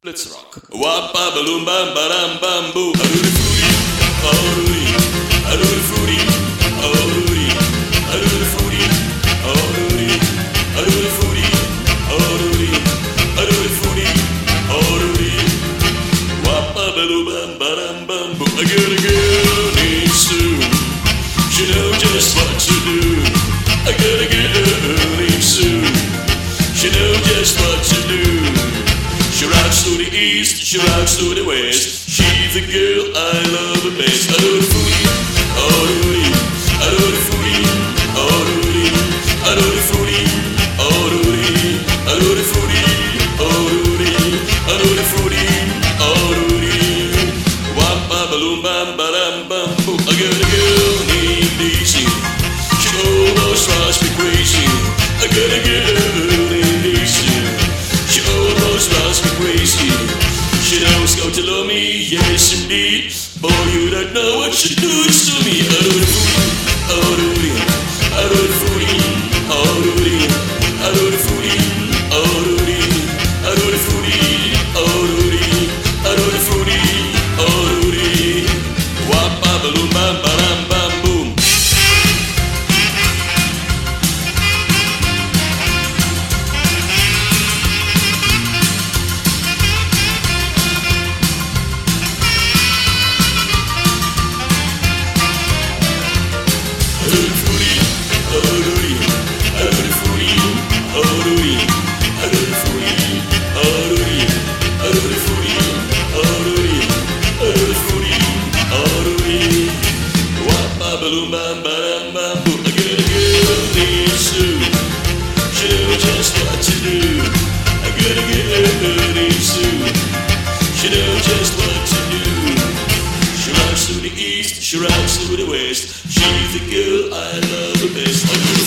Let's rock. Wappa balloon bam badam bamboo. Aduri fruity, aduri, aduri fruity, aduri, aduri fruity, aduri, aduri fruity, aduri, aduri fruity, aduri. Wappa balloon bam badam bamboo. I got a girl named Sue. She knows just what to do. I got a girl named Sue. She knows just what to do. She rocks to the east, she rocks to the west. She's the girl I love the best. I do the fruity, oh do I do the fruity, oh do I do the fruity, oh do I do the fruity, oh do I do the fruity, oh do Wappa balloon bam badam bam boo. I got a girl named Daisy. She almost drives me crazy. I got a girl named Daisy. She almost drives me crazy. She knows how to love me, yes indeed. Boy, you don't know what she does to me. I do the fruity, oh do I do the fruity, oh do I do the fruity, oh do I do the fruity, oh do I do the fruity, oh do Wappa balloon bam badam bam boom. Balloon bam badam bam boo. I got a girl named Sue. She knows just what to do. I got a girl named Sue. She knows just what to do. She rocks to the east, she rocks to the west. She's the girl I love the best.